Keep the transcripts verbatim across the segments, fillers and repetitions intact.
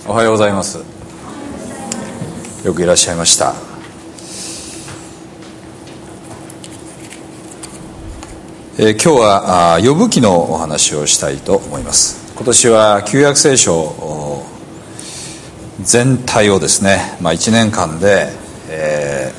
おはようございます。よくいらっしゃいました。えー、今日は呼ぶ記のお話をしたいと思います。今年は旧約聖書全体をですね、まあ、いちねんかんで、え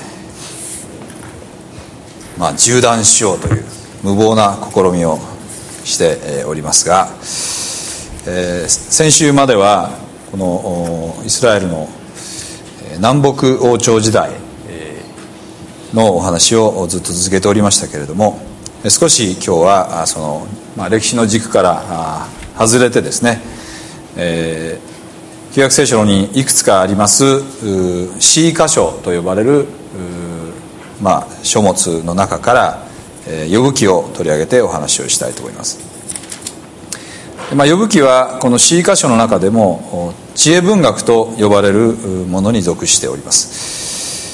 ーまあ、縦断しようという無謀な試みをしておりますが、えー、先週まではこのイスラエルの南北王朝時代のお話をずっと続けておりましたけれども、少し今日はその、まあ、歴史の軸から外れてですね、えー、旧約聖書にいくつかあります詩箇所と呼ばれる、まあ、書物の中から呼ぶ記を取り上げてお話をしたいと思います。まあ、呼ぶ記はこの詩箇所の中でも知恵文学と呼ばれるものに属しております。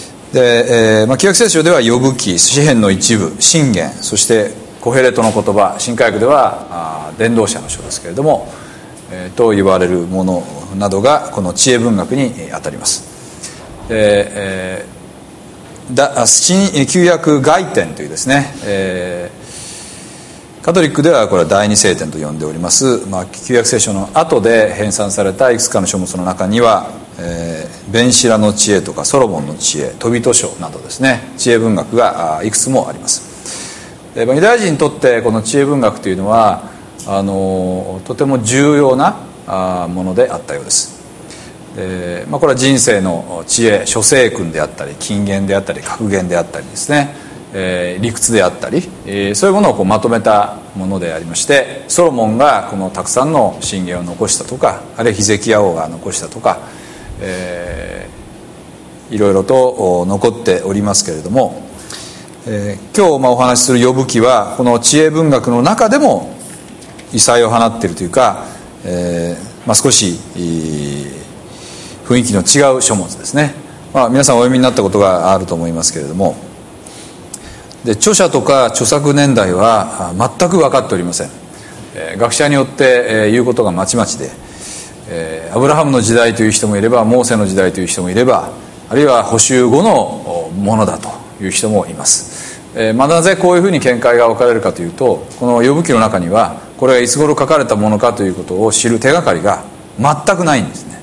で、えーまあ、旧約聖書では呼ぶ記、詩編の一部、箴言、そしてコヘレトの言葉、新科学では伝道者の書ですけれども、えー、と言われるものなどがこの知恵文学にあたります。で、えー、だ新旧約外典というですね、えーカトリックではこれは第二聖典と呼んでおります、まあ、旧約聖書の後で編纂されたいくつかの書物の中には、えー、ベンシラの知恵とかソロモンの知恵、トビト書などですね、知恵文学がいくつもあります。で、まあ、ユダヤ人にとってこの知恵文学というのはあのとても重要なあものであったようです。で、まあ、これは人生の知恵、諸聖訓であったり金言であったり格言であったりですね、えー、理屈であったり、えー、そういうものをこうまとめたものでありまして、ソロモンがこのたくさんの箴言を残したとか、あるいはヒゼキヤ王が残したとか、えー、いろいろと残っておりますけれども、えー、今日まあお話しする呼ぶ記はこの知恵文学の中でも異彩を放っているというか、えーまあ、少し雰囲気の違う書物ですね。まあ、皆さんお読みになったことがあると思いますけれども、で著者とか著作年代は全く分かっておりません。えー、学者によって、えー、言うことがまちまちで、えー、アブラハムの時代という人もいれば、モーセの時代という人もいれば、あるいは補修後のものだという人もいます。えーまあ、なぜこういうふうに見解が分かれるかというと、この呼ぶ記の中にはこれがいつ頃書かれたものかということを知る手がかりが全くないんですね。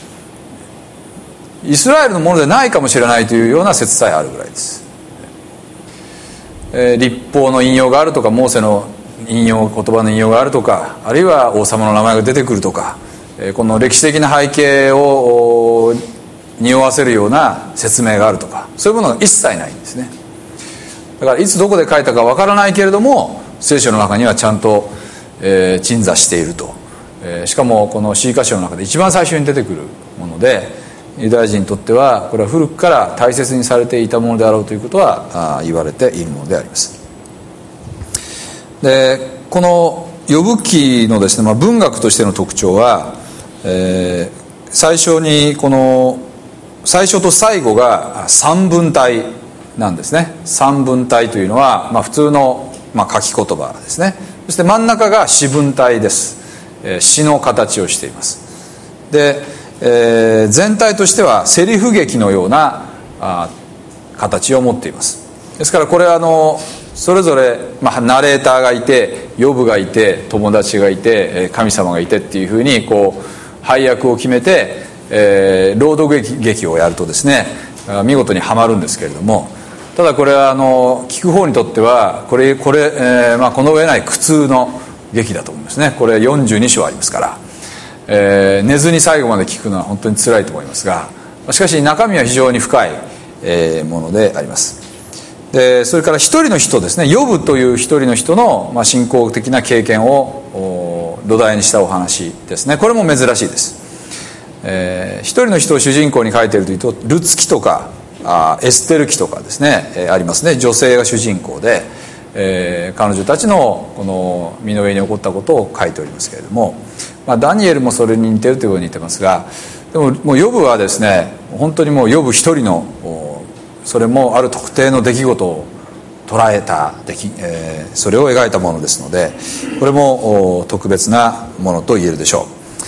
イスラエルのものでないかもしれないというような説さえあるぐらいです。えー、律法の引用があるとか、モーセの引用、言葉の引用があるとか、あるいは王様の名前が出てくるとか、えー、この歴史的な背景を匂わせるような説明があるとか、そういうものが一切ないんですね。だからいつどこで書いたかわからないけれども、聖書の中にはちゃんと、えー、鎮座していると、えー、しかもこの詩箇所の中で一番最初に出てくるもので、ユダヤ人にとってはこれは古くから大切にされていたものであろうということは言われているものであります。で、この呼ぶ記のですね、まあ、文学としての特徴は、えー、最初にこの最初と最後が三文体なんですね。三文体というのは、まあ、普通の、まあ、書き言葉ですね。そして真ん中が詩文体です。えー、詩の形をしています。で、えー、全体としてはセリフ劇のようなあ形を持っています。ですからこれはあのそれぞれ、まあ、ナレーターがいて、呼ぶがいて、友達がいて、神様がいてっていうふうにこう配役を決めて、えー、朗読劇、劇をやるとですね、見事にはまるんですけれども、ただこれはあの聞く方にとってはこれこれ、えーまあ、この上ない苦痛の劇だと思いますね。これよんじゅうに章ありますから、えー、寝ずに最後まで聞くのは本当に辛いと思いますが、しかし中身は非常に深い、えー、ものであります。で、それから一人の人ですね、呼ぶという一人の人の、まあ、信仰的な経験を土台にしたお話ですね。これも珍しいです。えー、一人の人を主人公に書いているというと、ルツ記とかあエステル記とかですね、えー、ありますね。女性が主人公で、えー、彼女たちのこの身の上に起こったことを書いておりますけれども、まあ、ダニエルもそれに似てるというように似てますが、でももう呼ぶはですね、本当にもう呼ぶ一人の、それもある特定の出来事を捉えた出来、えー、それを描いたものですので、これも特別なものと言えるでしょう。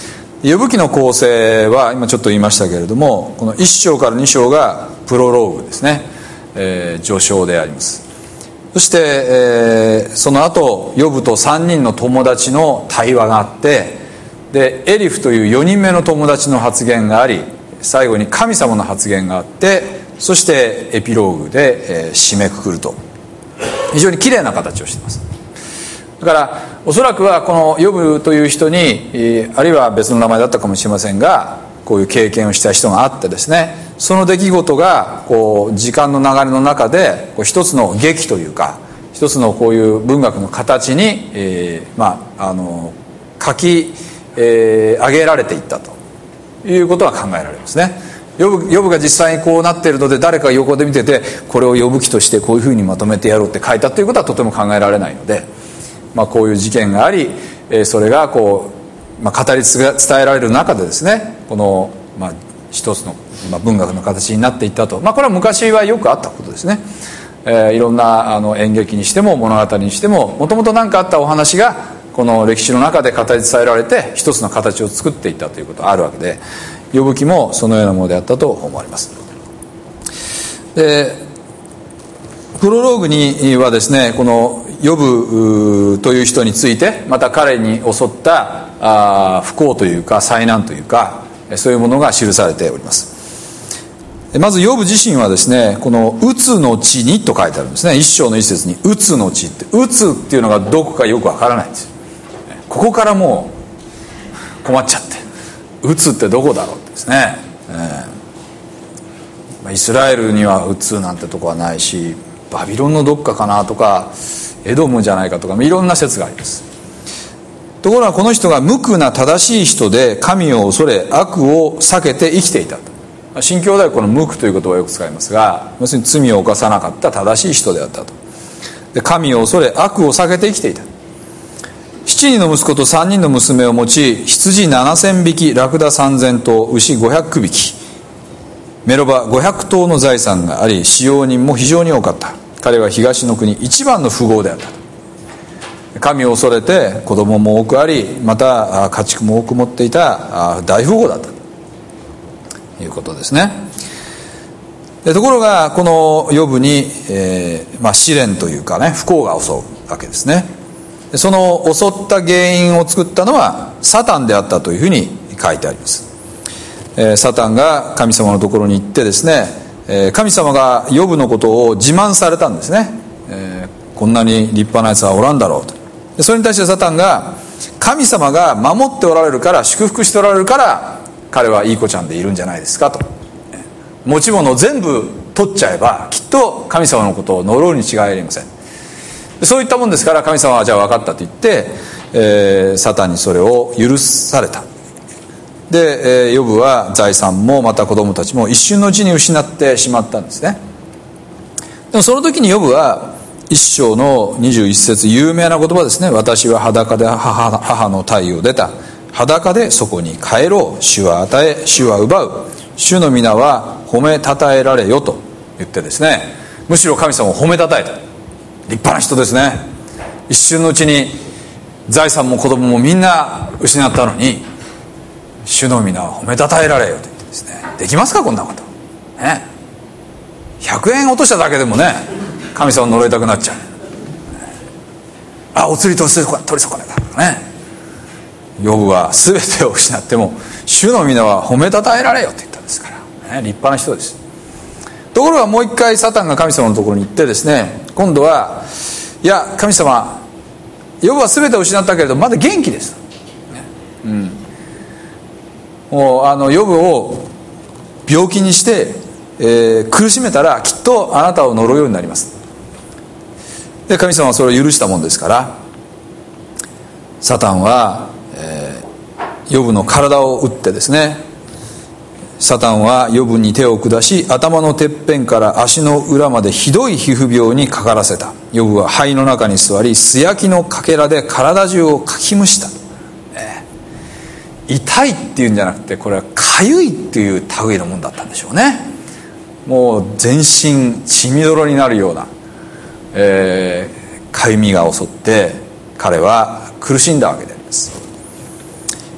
呼ぶ記の構成は今ちょっと言いましたけれども、このいっ章からに章がプロローグですね、えー、序章であります。そして、えー、その後呼ぶとさんにんの友達の対話があって、でエリフというよにんめの友達の発言があり、最後に神様の発言があって、そしてエピローグで、えー、締めくくると、非常にきれいな形をしています。だからおそらくはこのヨブという人に、えー、あるいは別の名前だったかもしれませんが、こういう経験をした人があってですね、その出来事がこう時間の流れの中でこう一つの劇というか、一つのこういう文学の形に、えー、まああの書き、えー、上げられていったということは考えられますね。ヨブ、ヨブが実際にこうなっているので、誰かが横で見ててこれをヨブ記としてこういうふうにまとめてやろうって書いたということはとても考えられないので、まあ、こういう事件があり、それがこう、まあ、語り伝えられる中でですね、この、まあ、一つの、まあ、文学の形になっていったと、まあ、これは昔はよくあったことですね。えー、いろんなあの演劇にしても物語にしても、もともと何かあったお話がこの歴史の中で語り伝えられて一つの形を作っていったということがあるわけで、ヨブ記もそのようなものであったと思われます。でプロローグにはですね、このヨブという人について、また彼に襲ったあ不幸というか災難というか、そういうものが記されております。まずヨブ自身はですね、このうつの地にと書いてあるんですね。一章の一節にうつの地って、うつっていうのがどこかよくわからないんですよ。ここからもう困っちゃって、うつってどこだろうってですね、えー、イスラエルにはうつなんてとこはないし、バビロンのどっかかなとか、エドムじゃないかとか、いろんな説があります。ところがこの人が無垢な正しい人で、神を恐れ悪を避けて生きていたと。新教ではこの無垢という言葉をよく使いますが、要するに罪を犯さなかった正しい人であったと。で神を恐れ悪を避けて生きていた。七人の息子と三人の娘を持ち、羊七千匹、ラクダ三千頭、牛五百匹、メロバ五百頭の財産があり、使用人も非常に多かった。彼は東の国一番の富豪であった。神を恐れて子供も多くあり、また家畜も多く持っていた大富豪だったということですね。でところがこのヨブに、えーまあ、試練というかね、不幸が襲うわけですね。その襲った原因を作ったのはサタンであったというふうに書いてあります。えー、サタンが神様のところに行ってですね、えー、神様がヨブのことを自慢されたんですね。えー、こんなに立派なやつはおらんだろうと。でそれに対してサタンが、神様が守っておられるから、祝福しておられるから彼はいい子ちゃんでいるんじゃないですかと。持ち物を全部取っちゃえばきっと神様のことを呪うに違いありません。そういったもんですから、神様はじゃあ分かったと言って、えー、サタンにそれを許された。で、えー、ヨブは財産もまた子供たちも一瞬のうちに失ってしまったんですね。でもその時にヨブは一章のにじゅういち節、有名な言葉ですね。私は裸で 母, 母の体を出た。裸でそこに帰ろう。主は与え、主は奪う。主の皆は褒めたたえられよと言ってですね、むしろ神様を褒めたたえた。立派な人ですね。一瞬のうちに財産も子供もみんな失ったのに、主の皆は褒めたたえられよと言ってですね、できますかこんなことね。ひゃくえん落としただけでもね、神様を呪いたくなっちゃう。あ、お釣り取り損ねたとかね。ヨブは全てを失っても主の皆は褒めたたえられよと言ったんですから、ね、立派な人です。ところがもう一回サタンが神様のところに行ってですね、今度はいや神様、ヨブは全てを失ったけれどまだ元気です、ね、うん、もうあのヨブを病気にして、えー、苦しめたらきっとあなたを呪うようになります。で神様はそれを許したもんですから、サタンは、えー、ヨブの体を打ってですね、サタンはヨブに手を下し、頭のてっぺんから足の裏までひどい皮膚病にかからせた。ヨブは灰の中に座り、素焼きのかけらで体中をかきむした、えー、痛いっていうんじゃなくて、これはかゆいっていう類のもんだったんでしょうね。もう全身血みどろになるような、えー、かゆみが襲って彼は苦しんだわけであります。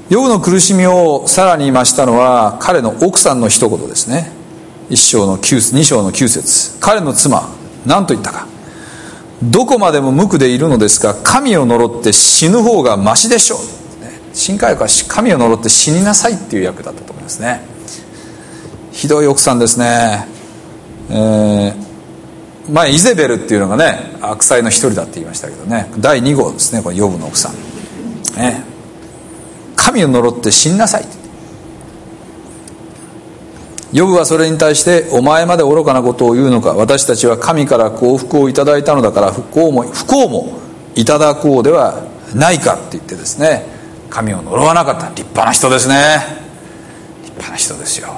ヨブの苦しみをさらに増したのは彼の奥さんの一言ですね。一章の九二章の九節、彼の妻何と言ったか。どこまでも無垢でいるのですか。神を呪って死ぬ方がましでしょう。新海訳は神を呪って死になさいっていう訳だったと思いますね。ひどい奥さんですね。えー、前イゼベルっていうのがね悪妻の一人だって言いましたけどね、だいに号ですね、これヨブの奥さん、ね、神を呪って死になさい。ヨブはそれに対して、お前まで愚かなことを言うのか。私たちは神から幸福をいただいたのだから、不幸も不幸もいただこうではないかって言ってですね、神を呪わなかった。立派な人ですね。立派な人ですよ、ね、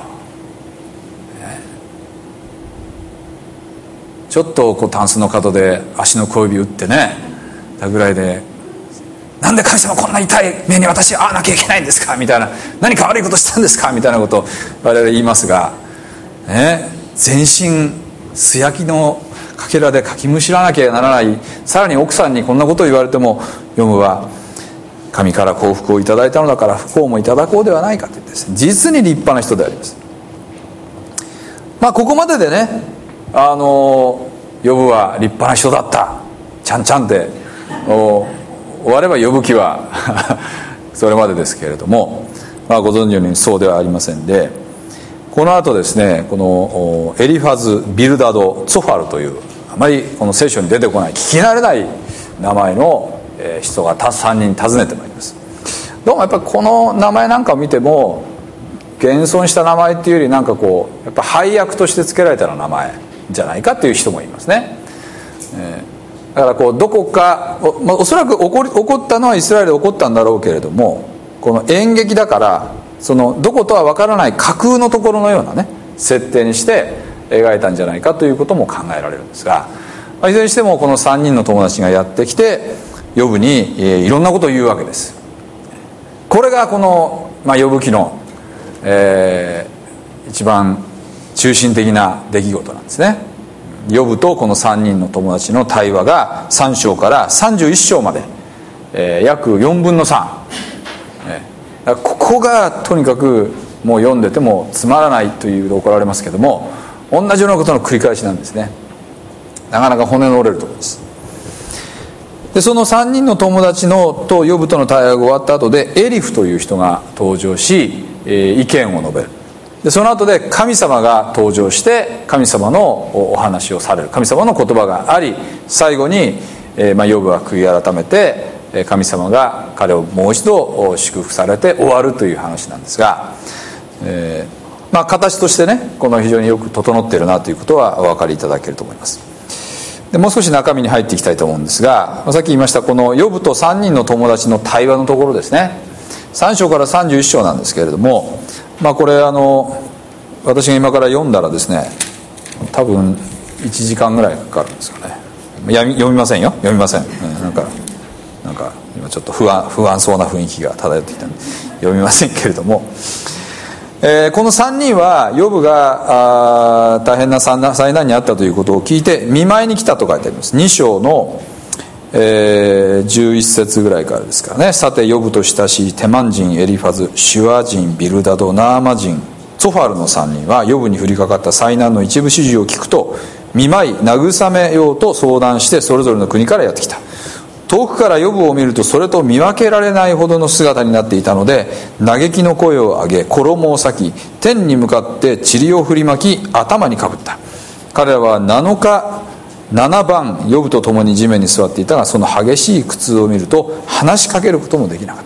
ちょっとこうタンスの角で足の小指打ってねたぐらいで、なんで神様こんな痛い目に私会わなきゃいけないんですかみたいな、何か悪いことしたんですかみたいなことを我々言いますが、ね、全身素焼きのかけらでかきむしらなきゃならない。さらに奥さんにこんなことを言われても、ヨブは神から幸福をいただいたのだから不幸もいただこうではないかと言ってですね、実に立派な人であります。まあここまででね、あのヨブは立派な人だったちゃんちゃんって終われば呼ぶ気はそれまでですけれども、まあ、ご存知のようにそうではありませんで、この後ですね、このエリファズ、ビルダド、ツォファルというあまりこの聖書に出てこない聞き慣れない名前の人がさんにん訪ねてまいります。どうもやっぱりこの名前なんかを見ても現存した名前っていうより、なんかこうやっぱ配役として付けられた名前じゃないかっていう人もいますね。えーだからこうどこか お,、まあ、おそらく起こり起こったのはイスラエルで起こったんだろうけれども、この演劇だからそのどことは分からない架空のところのようなね設定にして描いたんじゃないかということも考えられるんですが、まあ、いずれにしてもこのさんにんの友達がやってきてヨブに、えー、いろんなことを言うわけです。これがこの、まあ、ヨブ記の、えー、一番中心的な出来事なんですね。ヨブとこのさんにんの友達の対話がさん章からさんじゅういっ章まで、えー、約よんぶんのさん、えー、ここがとにかくもう読んでてもつまらないという怒られますけども、同じようなことの繰り返しなんですね。なかなか骨の折れるところです。でそのさんにんの友達のとヨブとの対話が終わった後で、エリフという人が登場し、えー、意見を述べる。でその後で神様が登場して神様のお話をされる。神様の言葉があり、最後に、えーまあ、ヨブは悔い改めて神様が彼をもう一度祝福されて終わるという話なんですが、えーまあ、形としてねこの非常によく整っているなということはお分かりいただけると思います。でもう少し中身に入っていきたいと思うんですが、さっき言いましたこのヨブとさんにんの友達の対話のところですね、さん章からさんじゅういっ章なんですけれども、まあこれあの私が今から読んだらですね多分いちじかんぐらいかかるんですかね。読みませんよ、読みません、うん、なんかなんか今ちょっと不安不安そうな雰囲気が漂ってきたので読みませんけれども、えー、このさんにんはヨブがあ大変な災難にあったということを聞いて見舞いに来たと書いてあります。に章のえー、じゅういっ節ぐらいからですからね。さてヨブと親しいテマン人エリファズ、シュア人ビルダド、ナーマ人ツォファルのさんにんはヨブに降りかかった災難の一部始終を聞くと、見舞い慰めようと相談してそれぞれの国からやってきた。遠くからヨブを見るとそれと見分けられないほどの姿になっていたので、嘆きの声を上げ衣を裂き天に向かって塵を振りまき頭にかぶった。彼らはなのかななばんヨブと共に地面に座っていたが、その激しい苦痛を見ると話しかけることもできなかった。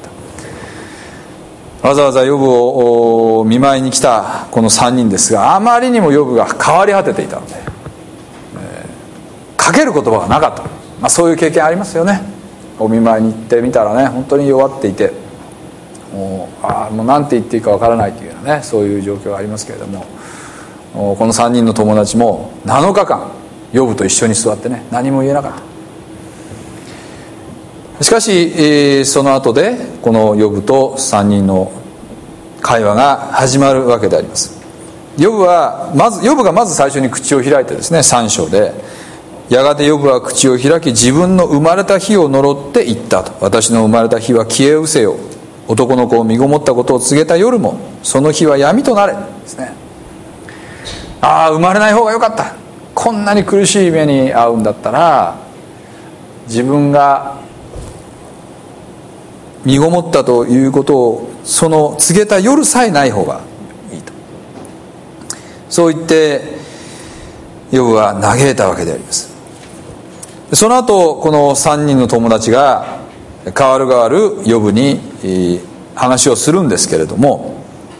わざわざヨブを見舞いに来たこのさんにんですが、あまりにもヨブが変わり果てていたので、えー、かける言葉がなかった。まあ、そういう経験ありますよね。お見舞いに行ってみたらね本当に弱っていて、もうあもう何て言っていいかわからないというようなねそういう状況がありますけれども、このさんにんの友達もなのかかんヨブと一緒に座ってね何も言えなかった。しかし、えー、その後でこのヨブとさんにんの会話が始まるわけであります。ヨブはまずヨブがまず最初に口を開いてですね、さん章でやがてヨブは口を開き自分の生まれた日を呪って言ったと。私の生まれた日は消え失せよ。 男の子を身ごもったことを告げた夜もその日は闇となれですね。ああ、生まれない方がよかった、こんなに苦しい目に遭うんだったら自分が身ごもったということをその告げた夜さえない方がいいと、そう言ってヨブは嘆いたわけであります。その後このさんにんの友達が代わる代わるヨブに話をするんですけれども、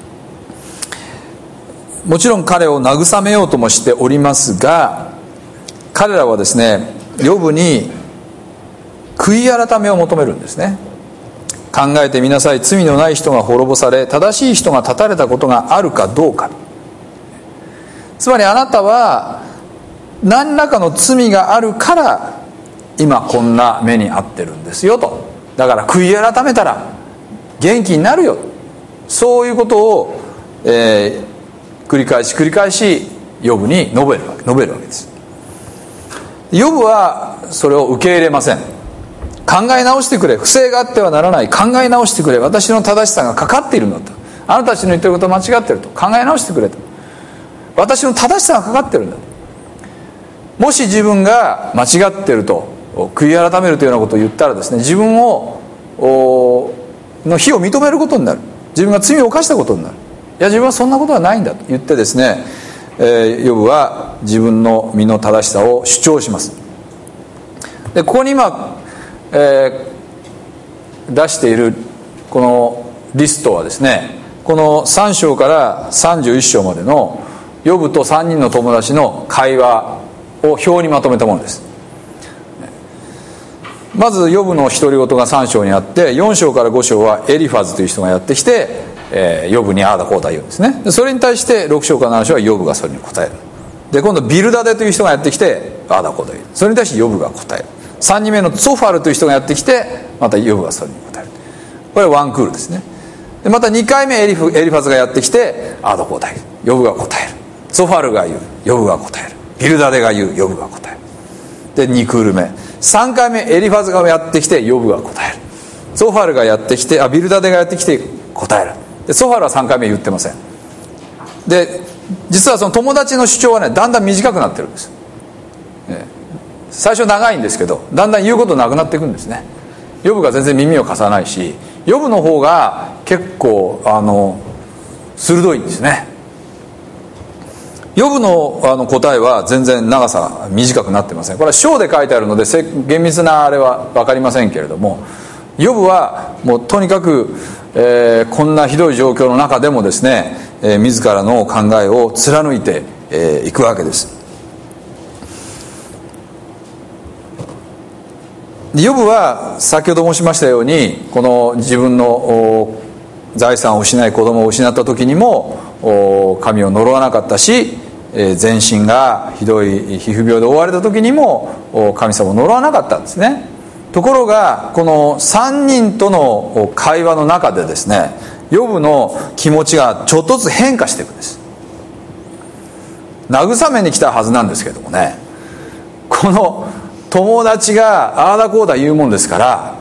もちろん彼を慰めようともしておりますが、彼らはですねヨブに悔い改めを求めるんですね。考えてみなさい、罪のない人が滅ぼされ正しい人が断たれたことがあるかどうか。つまりあなたは何らかの罪があるから今こんな目に遭ってるんですよと。だから悔い改めたら元気になるよ、そういうことを、えー、繰り返し繰り返しヨブに述べるわけ述べるわけです。ヨブはそれを受け入れません。考え直してくれ、不正があってはならない、考え直してくれ、私の正しさがかかっているのだと、あなたたちの言ってることは間違っていると、考え直してくれと、私の正しさがかかっているんだと。もし自分が間違っていると悔い改めるというようなことを言ったらですね、自分をの非を認めることになる、自分が罪を犯したことになる。いや自分はそんなことはないんだと言ってですね、えー、ヨブは自分の身の正しさを主張します。でここに今、えー、出しているこのリストはですね、このさん章からさんじゅういっ章までのヨブとさんにんの友達の会話を表にまとめたものです。まずヨブの独り言がさん章にあって、よん章からご章はエリファズという人がやってきて、えー、ヨブにああだこうだ言うんですね。でそれに対してろく章からなな章はヨブがそれに答える。で今度ビルダデという人がやってきてああだこうだ言う、それに対してヨブが答える。さんにんめのツォファルという人がやってきてまたヨブがそれに答える。これはワンクールですね。でまたにかいめエリフ、エリファズがやってきてああだこうだ言う、ヨブが答える。ツォファルが言う、ヨブが答える。ビルダデが言う、ヨブが答える。でにクール目さんかいめエリファズがやってきてヨブが答える。ツォファルがやってきてあビルダデがやってきて答える。でツォファルはさんかいめ言ってません。で実はその友達の主張はねだんだん短くなってるんです、ね、最初長いんですけどだんだん言うことなくなっていくんですね。ヨブが全然耳を貸さないし、ヨブの方が結構あの鋭いんですね。ヨブ の, あの答えは全然長さが短くなってません。これは章で書いてあるので厳密なあれは分かりませんけれども、ヨブはもうとにかく、えー、こんなひどい状況の中でもですね、えー、自らの考えを貫いてい、えー、くわけです。ヨブは先ほど申しましたようにこの自分の財産を失い子供を失った時にも神を呪わなかったし、全身がひどい皮膚病で覆われた時にも神様を呪わなかったんですね。ところがこのさんにんとの会話の中でですね、ヨブの気持ちがちょっとずつ変化していくんです。慰めに来たはずなんですけどもね、この友達がああだこうだ言うもんですから、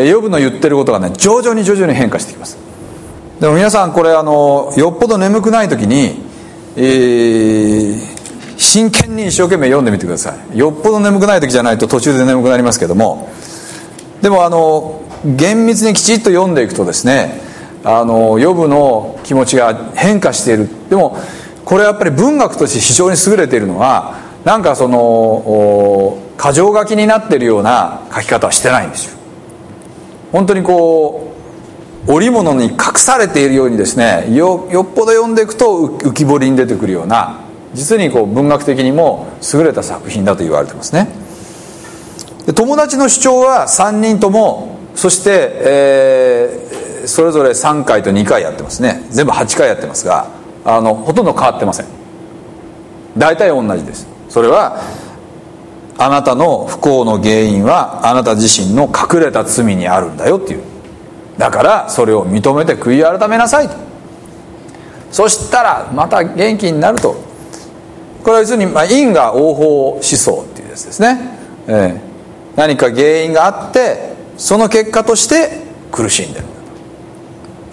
ヨブの言ってることがね徐々に徐々に変化してきます。でも皆さんこれあのよっぽど眠くない時に、えー、真剣に一生懸命読んでみてください。よっぽど眠くない時じゃないと途中で眠くなりますけども、でもあの厳密にきちっと読んでいくとですね、あのヨブの気持ちが変化している。でもこれやっぱり文学として非常に優れているのは、なんかその箇条書きになっているような書き方はしてないんですよ。本当にこう織物に隠されているようにですね、 よ, よっぽど読んでいくと浮き彫りに出てくるような、実にこう文学的にも優れた作品だと言われてますね。で友達の主張はさんにんとも、そして、えー、それぞれさんかいとにかいやってますね。全部はちかいやってますが、あのほとんど変わってません。大体同じです。それはあなたの不幸の原因はあなた自身の隠れた罪にあるんだよっていう。だからそれを認めて悔い改めなさいと。そしたらまた元気になると。これは要するに、まあ、因果応報思想っていうやつですね、えー、何か原因があってその結果として苦しんでるんだと。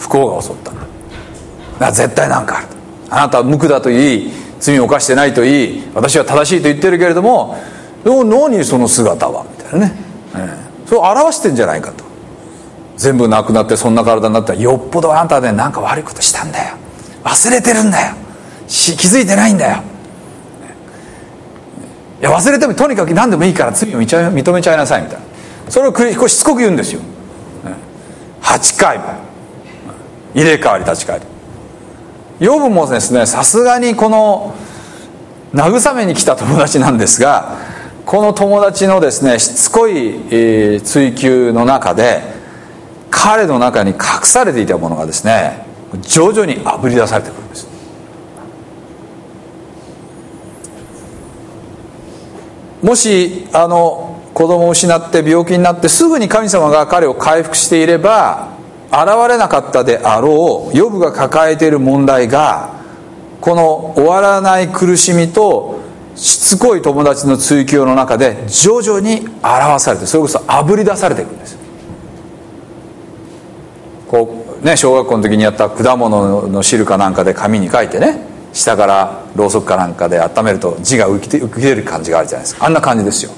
不幸が襲ったんだ。だから絶対なんかある。あなたは無垢だと言い、罪を犯してないと言い、私は正しいと言ってるけれども、何その姿はみたいなね、えー、それを表してんじゃないかと。全部なくなってそんな体になったら、よっぽどあなたね、なんか悪いことしたんだよ、忘れてるんだよ、し気づいてないんだよ。いや忘れてもとにかく何でもいいから罪を認めちゃいなさいみたいな、それを繰りしつこく言うんですよ。はちかいも入れ替わり立ち替えり。ヨブもですね、さすがにこの慰めに来た友達なんですが、この友達のですねしつこい、えー、追求の中で、彼の中に隠されていたものがですね、徐々にあぶり出されてくるんです。もしあの子供を失って病気になってすぐに神様が彼を回復していれば現れなかったであろうヨブが抱えている問題が、この終わらない苦しみとしつこい友達の追求の中で徐々に表されて、それこそあぶり出されていくんです。こうね、小学校の時にやった果物の汁かなんかで紙に書いてね、下からろうそくかなんかで温めると字が浮き出浮き出る感じがあるじゃないですか。あんな感じですよ。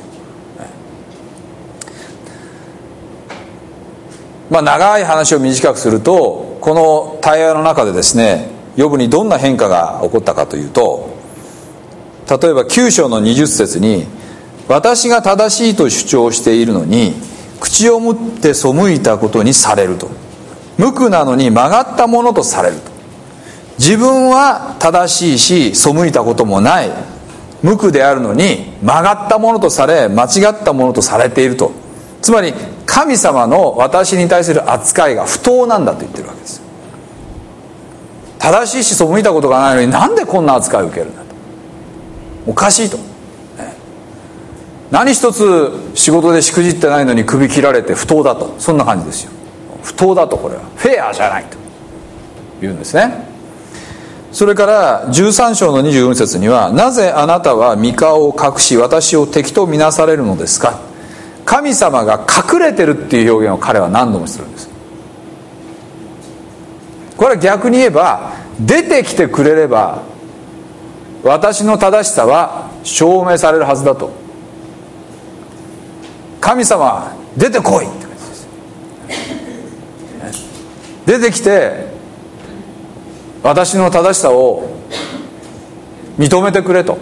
まあ長い話を短くすると、この対話の中でですね、ヨブにどんな変化が起こったかというと、例えばきゅう章のにじゅっ節に、私が正しいと主張しているのに口を持って背いたことにされると、無垢なのに曲がったものとされると、自分は正しいし背いたこともない無垢であるのに曲がったものとされ、間違ったものとされていると。つまり神様の私に対する扱いが不当なんだと言ってるわけです。正しいし背いたことがないのになんでこんな扱いを受けるんだと、おかしいと、ね、何一つ仕事でしくじってないのに首切られて不当だと、そんな感じですよ。不当だと、これはフェアじゃないと言うんですね。それからじゅうさん章のにじゅうよん節には、なぜあなたは御顔を隠し私を敵とみなされるのですか。神様が隠れてるっていう表現を彼は何度もするんです。これは逆に言えば、出てきてくれれば私の正しさは証明されるはずだと。神様出てこいって感じです。出てきて私の正しさを認めてくれと。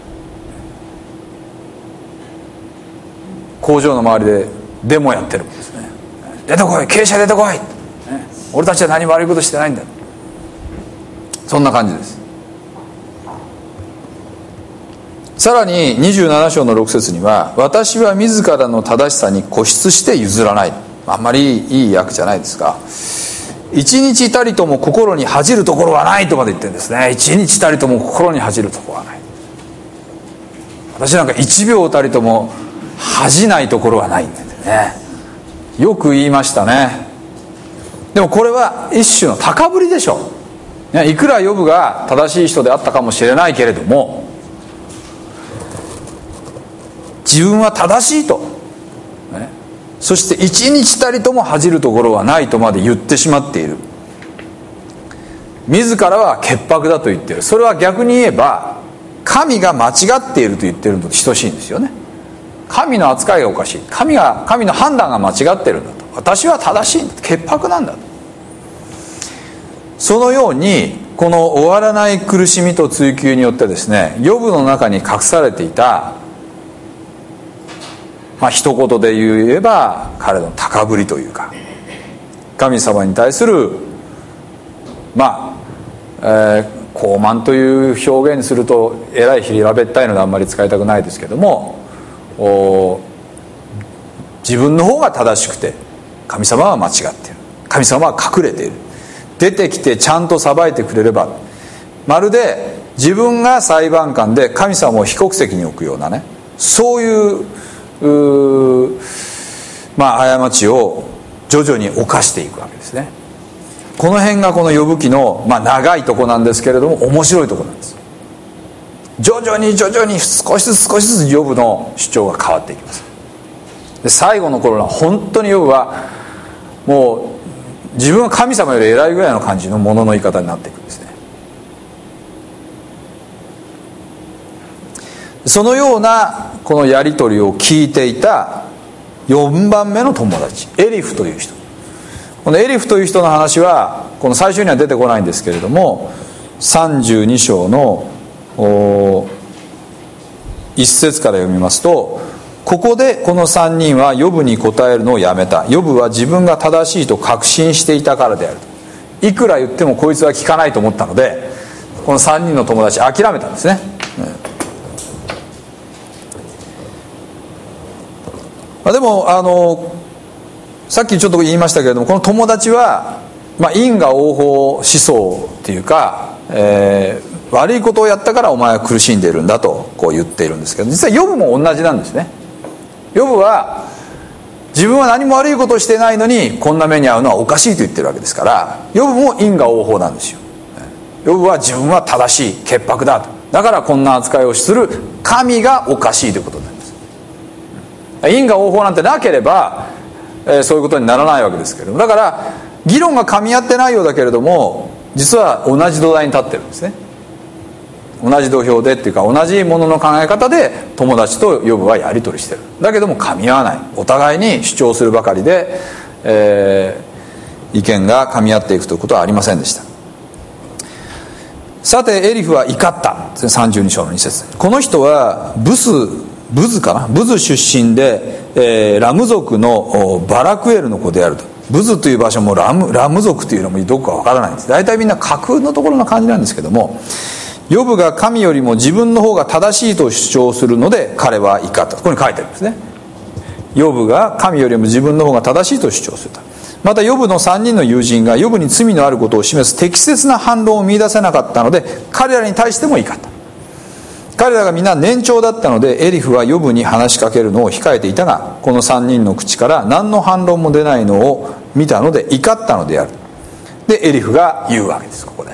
工場の周りでデモやってるんですね。出てこい、経営者出てこい、俺たちは何も悪いことしてないんだ、そんな感じです。さらににじゅうなな章のろく節には、私は自らの正しさに固執して譲らない、あんまりいい訳じゃないですか。一日たりとも心に恥じるところはないとまで言ってるんですね。一日たりとも心に恥じるところはない。私なんか一秒たりとも恥じないところはないんだよね。よく言いましたね。でもこれは一種の高ぶりでしょう。いくらヨブが正しい人であったかもしれないけれども、自分は正しいと、ね、そして一日たりとも恥じるところはないとまで言ってしまっている。自らは潔白だと言っている。それは逆に言えば神が間違っていると言っているのと等しいんですよね。神の扱いがおかしい、神が神の判断が間違っているんだと、私は正しいんだ、潔白なんだと。そのようにこの終わらない苦しみと追求によってですね、ヨブの中に隠されていた、まあ一言で言えば彼の高ぶりというか、神様に対するまあ、えー、高慢という表現にするとえらい平べったいのであんまり使いたくないですけども、自分の方が正しくて神様は間違っている、神様は隠れている、出てきてちゃんと裁いてくれれば、まるで自分が裁判官で神様を被告席に置くようなね、そういううまあ過ちを徐々に犯していくわけですね。この辺がこのヨブ記の、まあ、長いとこなんですけれども面白いとこなんです。徐々に徐々に少しずつ少しずつヨブの主張が変わっていきます。で最後の頃は本当にヨブはもう自分は神様より偉いぐらいの感じのものの言い方になっていくんですね。そのようなこのやり取りを聞いていたよんばんめの友達、エリフという人。このエリフという人の話はこの最初には出てこないんですけれども、さんじゅうに章の一節から読みますと、ここでこのさんにんはヨブに答えるのをやめた。ヨブは自分が正しいと確信していたからであると。いくら言ってもこいつは聞かないと思ったので、このさんにんの友達諦めたんですね。まあ、でもあのさっきちょっと言いましたけれども、この友達は、まあ、因果応報思想っていうか、えー、悪いことをやったからお前は苦しんでいるんだとこう言っているんですけど、実はヨブも同じなんですね。ヨブは自分は何も悪いことをしてないのにこんな目に遭うのはおかしいと言ってるわけですから、ヨブも因果応報なんですよ。ヨブは自分は正しい潔白だと、だからこんな扱いをする神がおかしいということなんです。因果応報なんてなければ、えー、そういうことにならないわけですけれども、だから議論が噛み合ってないようだけれども、実は同じ土台に立ってるんですね。同じ土俵でっていうか、同じものの考え方で友達とヨブはやり取りしてる。だけども噛み合わない、お互いに主張するばかりで、えー、意見が噛み合っていくということはありませんでした。さてエリフは怒った。さんじゅうに章のに節、この人はブスブズかなブズ出身で、えー、ラム族のバラクエルの子であると。ブズという場所もラム、ラム族というのもどこかわからないんです。大体みんな架空のところの感じなんですけども、ヨブが神よりも自分の方が正しいと主張するので彼は怒った。ここに書いてあるんですね。ヨブが神よりも自分の方が正しいと主張すると。またヨブのさんにんの友人がヨブに罪のあることを示す適切な反論を見出せなかったので彼らに対しても怒った。彼らが皆年長だったのでエリフはヨブに話しかけるのを控えていたが、このさんにんの口から何の反論も出ないのを見たので怒ったのである。でエリフが言うわけです。ここで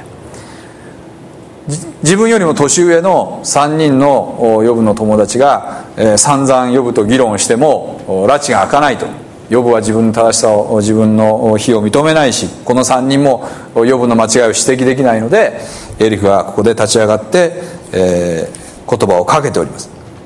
自分よりも年上のさんにんのヨブの友達が、えー、散々ヨブと議論しても拉致が開かないと。ヨブは自分の正しさを、自分の非を認めないし、このさんにんもヨブの間違いを指摘できないのでエリフはここで立ち上がって、えー言葉をかけております。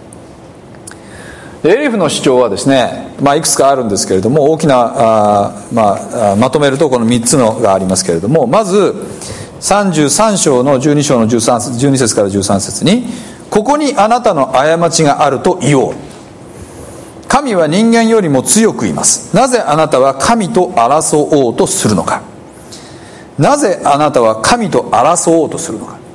エリフの主張はですね、まあ、いくつかあるんですけれども、大きなあ、まあ、まとめるとこのみっつのがありますけれども、まずさんじゅうさん章のじゅうに章のじゅうさん節、じゅうに節からじゅうさん節に、ここにあなたの過ちがあると言おう。神は人間よりも強くいます。なぜあなたは神と争おうとするのか。なぜあなたは神と争おうとするのか。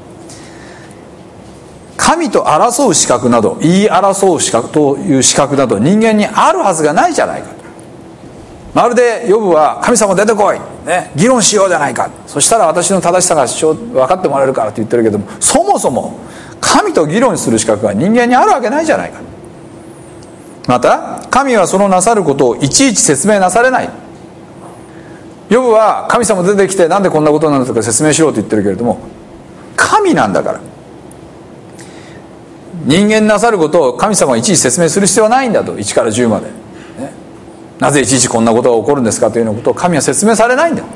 神と争う資格など、言い争う資格という資格など人間にあるはずがないじゃないか。まるでヨブは神様出てこい、ね、議論しようじゃないか、そしたら私の正しさが分かってもらえるからって言ってるけども、そもそも神と議論する資格が人間にあるわけないじゃないか。また神はそのなさることをいちいち説明なされない。ヨブは神様出てきてなんでこんなことなんだとか説明しろと言ってるけれども、神なんだから、人間なさることを神様がいちいち説明する必要はないんだと。いちからじゅうまで、ね、なぜいちいちこんなことが起こるんですかというようなことを神は説明されないんだ。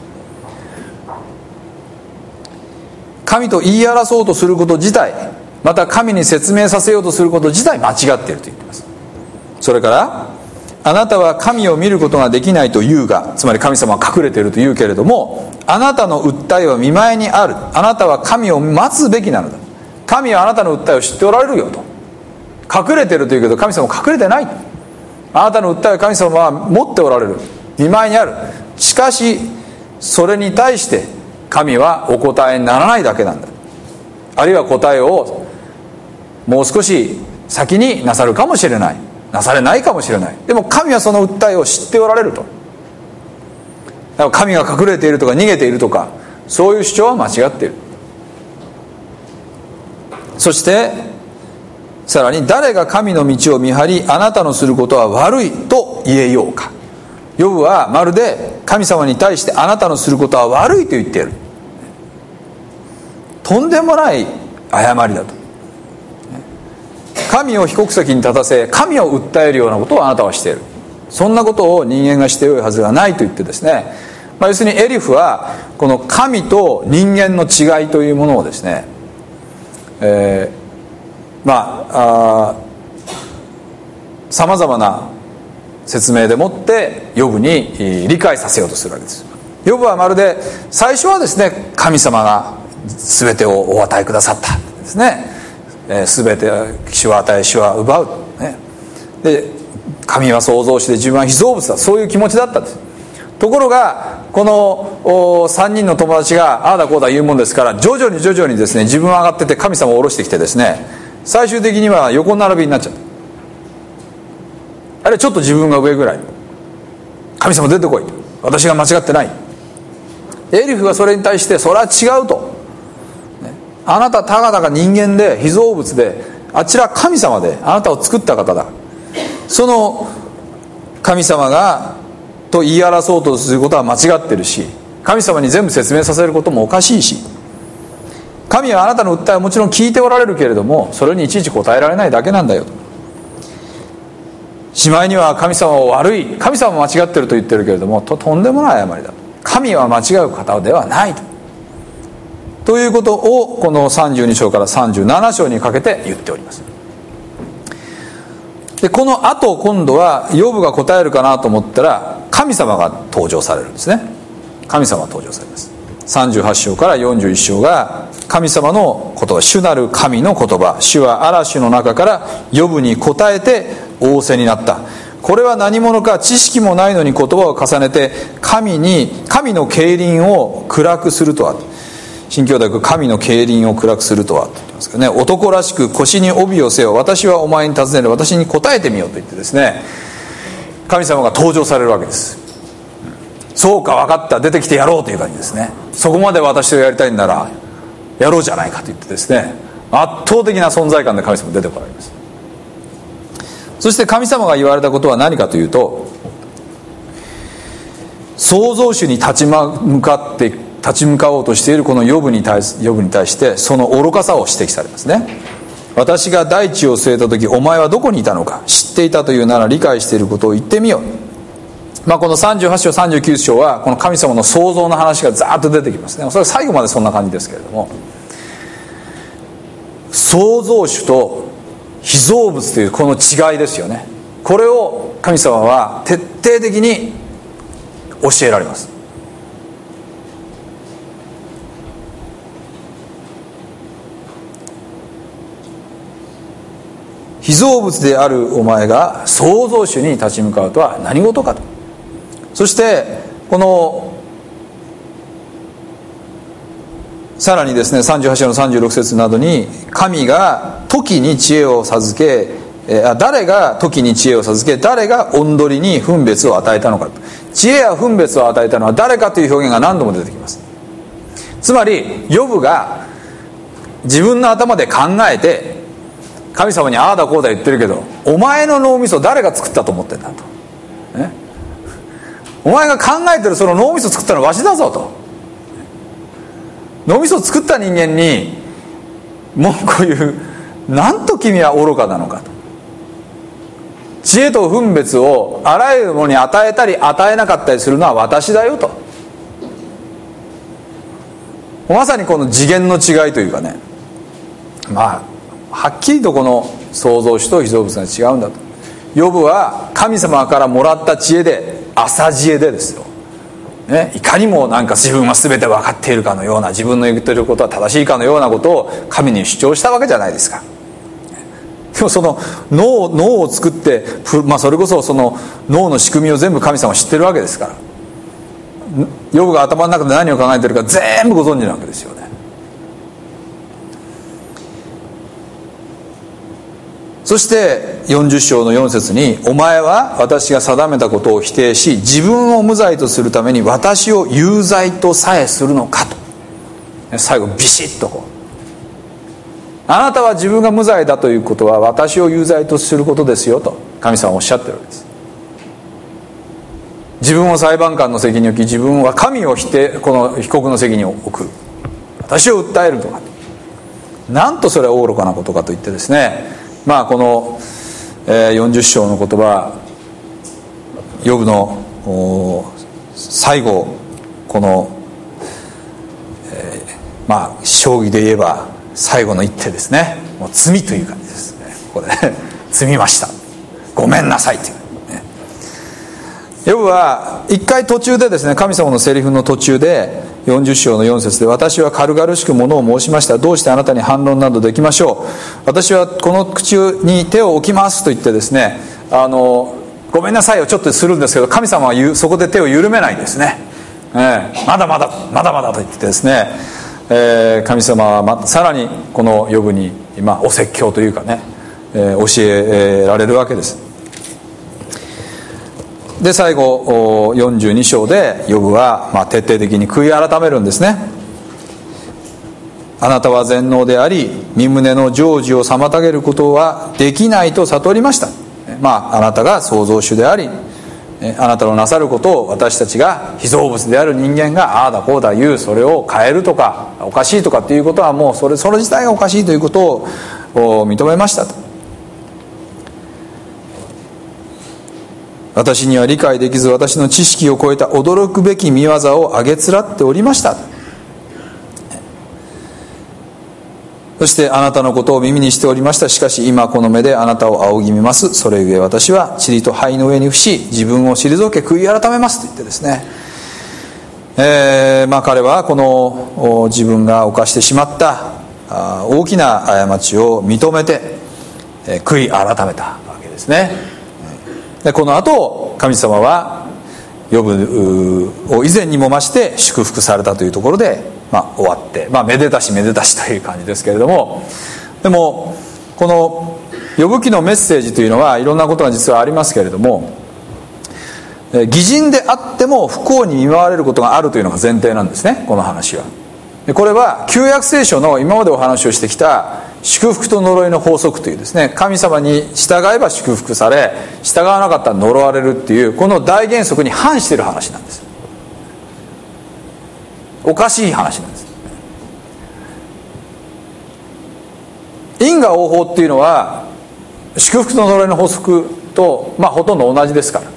神と言い争おうとすること自体、また神に説明させようとすること自体間違っていると言っています。それからあなたは神を見ることができないと言うが、つまり神様は隠れていると言うけれども、あなたの訴えは見舞いにある。あなたは神を待つべきなのだ。神はあなたの訴えを知っておられるよと。隠れてるというけど神様は隠れてない。あなたの訴えを神様は持っておられる、見舞いにある。しかしそれに対して神はお答えにならないだけなんだ。あるいは答えをもう少し先になさるかもしれない、なされないかもしれない。でも神はその訴えを知っておられると。だから神が隠れているとか逃げているとか、そういう主張は間違っている。そしてさらに、誰が神の道を見張りあなたのすることは悪いと言えようか。ヨブはまるで神様に対してあなたのすることは悪いと言っている。とんでもない誤りだと。神を被告席に立たせ神を訴えるようなことをあなたはしている。そんなことを人間がしてよいはずがないと言ってですね、 まあ、要するにエリフはこの神と人間の違いというものをですね、えー、まあさまざまな説明でもってヨブに理解させようとするわけです。ヨブはまるで最初はですね、神様が全てをお与えくださったですね、えー、全て主は与え主は奪う、ね、で神は創造主で自分は被造物だ、そういう気持ちだったんです。ところがこのさんにんの友達がああだこうだ言うもんですから、徐々に徐々にですね、自分は上がってて神様を下ろしてきてですね、最終的には横並びになっちゃった。あれちょっと自分が上ぐらい、神様出てこい、私が間違ってない。エリフはそれに対して、それは違うと、ね、あなたたかだか人間で被造物で、あちら神様で、あなたを作った方だ。その神様がと言い争おうとすることは間違ってるし、神様に全部説明させることもおかしいし、神はあなたの訴えはもちろん聞いておられるけれども、それにいちいち答えられないだけなんだよと。しまいには神様は悪い、神様は間違ってると言ってるけれども、 と, とんでもない誤りだ、神は間違う方ではないとということを、このさんじゅうに章からさんじゅうなな章にかけて言っております。でこの後今度はヨブが答えるかなと思ったら、神様が登場されるんですね。神様が登場されます。さんじゅうはち章からよんじゅういち章が神様の言葉、主なる神の言葉、主は嵐の中からヨブに答えて仰せになった。これは何者か、知識もないのに言葉を重ねて神に神の競輪を暗くするとは、新教大学、神の競輪を暗くするとはって言ってますけどね、男らしく腰に帯をせよ、私はお前に尋ねる、私に答えてみようと言ってですね、神様が登場されるわけです。そうか、分かった、出てきてやろうという感じですね。そこまで私とやりたいんならやろうじゃないかと言ってですね、圧倒的な存在感で神様出てこられます。そして神様が言われたことは何かというと、創造主に立ち向かって立ち向かおうとしているこのヨブに対し、ヨブに対してその愚かさを指摘されますね。私が大地を据えた時、お前はどこにいたのか、知っていたというなら理解していることを言ってみよう。まあ、このさんじゅうはち章さんじゅうきゅう章はこの神様の創造の話がザーッと出てきますね。それは最後までそんな感じですけれども、創造主と被造物というこの違いですよね。これを神様は徹底的に教えられます。被造物であるお前が創造主に立ち向かうとは何事かと。そしてこのさらにですね、さんじゅうはち章のさんじゅうろく節などに、神が時に知恵を授け、え誰が時に知恵を授け、誰がおどりに分別を与えたのかと。知恵や分別を与えたのは誰かという表現が何度も出てきます。つまりヨブが自分の頭で考えて神様にああだこうだ言ってるけど、お前の脳みそ誰が作ったと思ってんだと、ね、お前が考えてるその脳みそ作ったのはわしだぞと。脳みそを作った人間に文句を言う、なんと君は愚かなのかと。知恵と分別をあらゆるものに与えたり与えなかったりするのは私だよと。まさにこの次元の違いというかね、まあはっきりとこの創造主と被造物が違うんだと。ヨブは神様からもらった知恵で、浅知恵でですよ、ね、いかにもなんか自分は全て分かっているかのような、自分の言っていることは正しいかのようなことを神に主張したわけじゃないですか。でもその脳、脳を作って、まあ、それこそその脳の仕組みを全部神様は知ってるわけですから、ヨブが頭の中で何を考えているか全部ご存知なわけですよね。そしてよんじゅう章のよん節に、お前は私が定めたことを否定し、自分を無罪とするために私を有罪とさえするのかと。最後ビシッとこう、あなたは自分が無罪だということは私を有罪とすることですよと神様はおっしゃってるわけです。自分を裁判官の責任に置き、自分は神を否定、この被告の責任を置く、私を訴えるとか、なんとそれは愚かなことかといってですね、まあこのよんじゅう章の言葉、ヨブの最後この、えー、まあ将棋で言えば最後の一手ですね。もう詰みという感じですね。ここで詰みました、ごめんなさいという、ね、ヨブは一回途中でですね、神様のセリフの途中でよんじゅう章のよん節で、私は軽々しくものを申しました、どうしてあなたに反論などできましょう、私はこの口に手を置きますと言ってですね、あのごめんなさいをちょっとするんですけど、神様はそこで手を緩めないんですね、えー、まだまだまだまだと言ってですね、えー、神様はまさらにこのヨブに今お説教というかね、えー、教えられるわけです。で最後よんじゅうに章でヨブはまあ徹底的に悔い改めるんですね。あなたは全能であり身旨の成就を妨げることはできないと悟りました。まああなたが創造主であり、あなたのなさることを私たちが被造物である人間がああだこうだ言う、それを変えるとかおかしいとかっていうことはもうそれそれ自体がおかしいということを認めましたと。私には理解できず私の知識を超えた驚くべき見業をあげつらっておりました。そしてあなたのことを耳にしておりました。しかし今この目であなたを仰ぎ見ます。それゆえ私は塵と灰の上に伏し自分を退け悔い改めますと言ってですね、えー、まあ彼はこの自分が犯してしまった大きな過ちを認めて悔い改めたわけですね。でこの後神様はヨブを以前にも増して祝福されたというところで、まあ、終わって、まあ、めでたしめでたしという感じですけれども、でもこのヨブ記のメッセージというのはいろんなことが実はありますけれども、義人であっても不幸に見舞われることがあるというのが前提なんですね、この話は。でこれは旧約聖書の今までお話をしてきた祝福と呪いの法則というですね、神様に従えば祝福され従わなかったら呪われるっていうこの大原則に反している話なんです。おかしい話なんです。因果応報っていうのは祝福と呪いの法則と、まあ、ほとんど同じですから。だ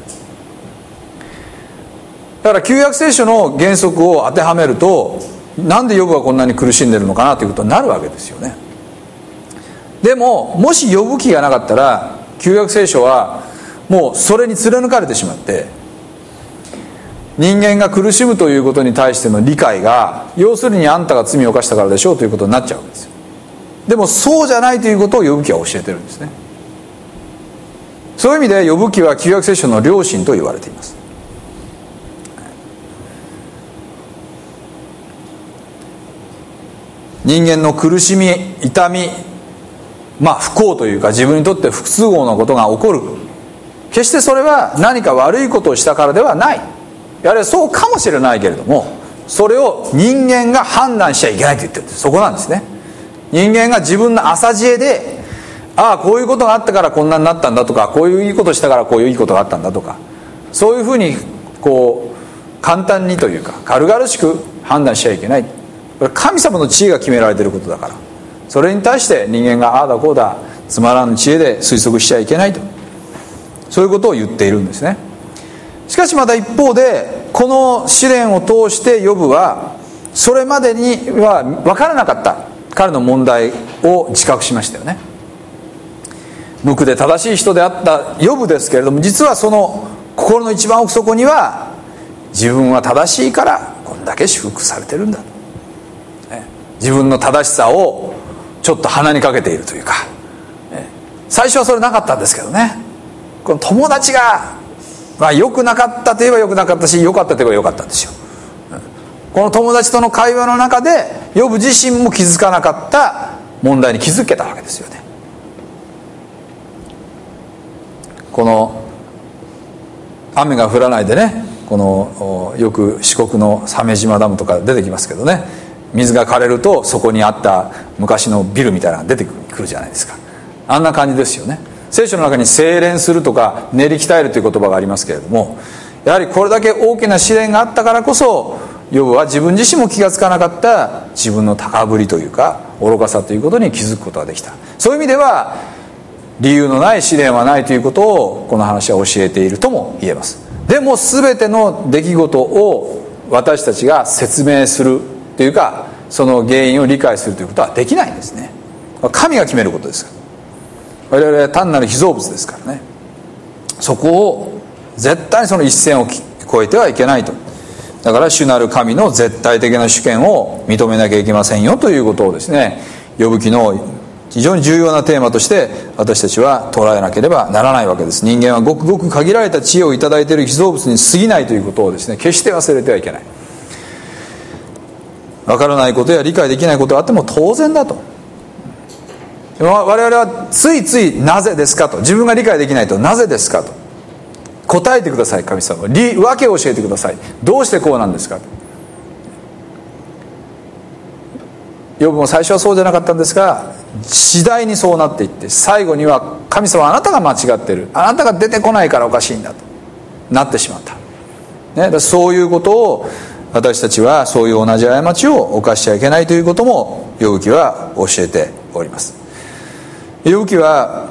から旧約聖書の原則を当てはめると、なんでヨブはこんなに苦しんでるのかなということになるわけですよね。でももしヨブ記がなかったら旧約聖書はもうそれに貫かれてしまって、人間が苦しむということに対しての理解が要するにあんたが罪を犯したからでしょうということになっちゃうんですよ。でもそうじゃないということをヨブ記は教えてるんですね。そういう意味でヨブ記は旧約聖書の良心と言われています。人間の苦しみ痛み、まあ不幸というか自分にとって不都合なことが起こる、決してそれは何か悪いことをしたからではない。やはりそうかもしれないけれども、それを人間が判断しちゃいけないと言ってるんです。そこなんですね。人間が自分の浅知恵で、ああこういうことがあったからこんなになったんだとか、こういういいことしたからこういういいことがあったんだとか、そういうふうにこう簡単にというか軽々しく判断しちゃいけない。これ神様の知恵が決められていることだから、それに対して人間がああだこうだつまらぬ知恵で推測しちゃいけないと、そういうことを言っているんですね。しかしまた一方でこの試練を通してヨブはそれまでには分からなかった彼の問題を自覚しましたよね。無垢で正しい人であったヨブですけれども、実はその心の一番奥底には自分は正しいからこんだけ祝福されてるんだ、自分の正しさをちょっと鼻にかけているというか、最初はそれなかったんですけどね、この友達がまあ良くなかったといえば良くなかったし、良かったといえば良かったんですよ。この友達との会話の中でヨブ自身も気づかなかった問題に気づけたわけですよね。この雨が降らないでね、このよく四国の鮫島ダムとか出てきますけどね、水が枯れるとそこにあった昔のビルみたいなのが出てくるじゃないですか。あんな感じですよね。聖書の中に精錬するとか練り鍛えるという言葉がありますけれども、やはりこれだけ大きな試練があったからこそヨブは自分自身も気がつかなかった自分の高ぶりというか愚かさということに気づくことができた。そういう意味では理由のない試練はないということをこの話は教えているとも言えます。でも全ての出来事を私たちが説明するというか、その原因を理解するということはできないんですね。神が決めることですから。我々は単なる被造物ですからね。そこを絶対にその一線を越えてはいけないと。だから主なる神の絶対的な主権を認めなきゃいけませんよということをですね、呼ぶ記の非常に重要なテーマとして私たちは捉えなければならないわけです。人間はごくごく限られた知恵をいただいている被造物に過ぎないということをですね、決して忘れてはいけない。わからないことや理解できないことがあっても当然だと。我々はついついなぜですかと、自分が理解できないとなぜですかと答えてください。神様、理訳を教えてください。どうしてこうなんですかと。ヨブも最初はそうじゃなかったんですが、次第にそうなっていって、最後には神様あなたが間違ってる、あなたが出てこないからおかしいんだとなってしまった、ね、だそういうことを私たちは、そういう同じ過ちを犯しちゃいけないということもヨブ記は教えております。ヨブ記は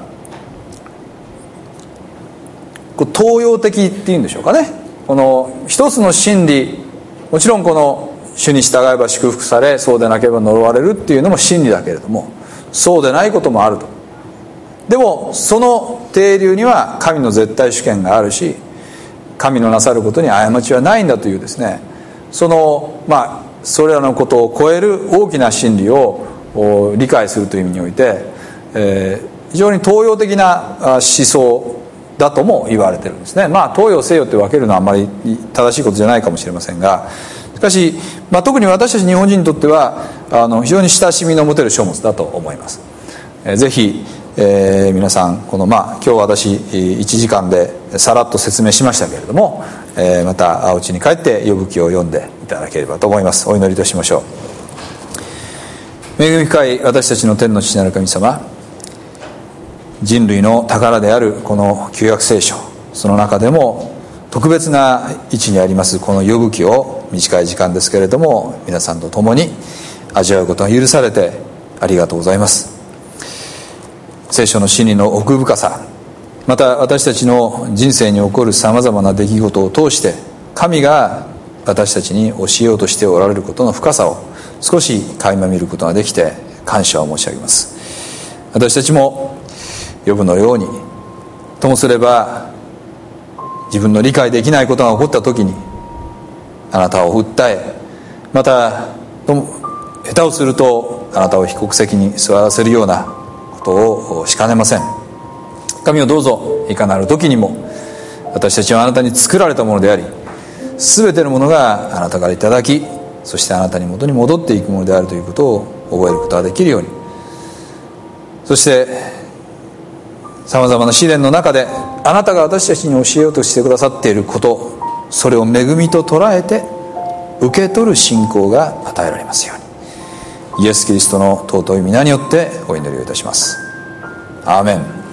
東洋的っていうんでしょうかね。この一つの真理、もちろんこの主に従えば祝福され、そうでなければ呪われるっていうのも真理だけれども、そうでないこともあると。でもその底流には神の絶対主権があるし、神のなさることに過ちはないんだというですね、そのまあそれらのことを超える大きな真理を理解するという意味において、えー、非常に東洋的な思想だとも言われてるんですね。まあ東洋西洋って分けるのはあんまり正しいことじゃないかもしれませんが、しかし、まあ、特に私たち日本人にとってはあの非常に親しみの持てる書物だと思います。えー、ぜひ、えー、皆さんこの、まあ、今日私いちじかんでさらっと説明しましたけれども、えー、またお家に帰ってヨブ記を読んでいただければと思います。お祈りとしましょう。恵み深い私たちの天の父なる神様、人類の宝であるこの旧約聖書、その中でも特別な位置にありますこのヨブ記を短い時間ですけれども皆さんと共に味わうことが許されてありがとうございます。聖書の真理の奥深さ、また私たちの人生に起こるさまざまな出来事を通して神が私たちに教えようとしておられることの深さを少し垣間見ることができて感謝を申し上げます。私たちもヨブのように、ともすれば自分の理解できないことが起こった時にあなたを訴え、また下手をするとあなたを被告席に座らせるようなことをしかねません。神をどうぞいかなる時にも私たちはあなたに作られたものであり、全てのものがあなたからいただき、そしてあなたに元に戻っていくものであるということを覚えることができるように、そしてさまざまな試練の中であなたが私たちに教えようとしてくださっていること、それを恵みと捉えて受け取る信仰が与えられますように、イエス・キリストの尊い皆によってお祈りをいたします。アーメン。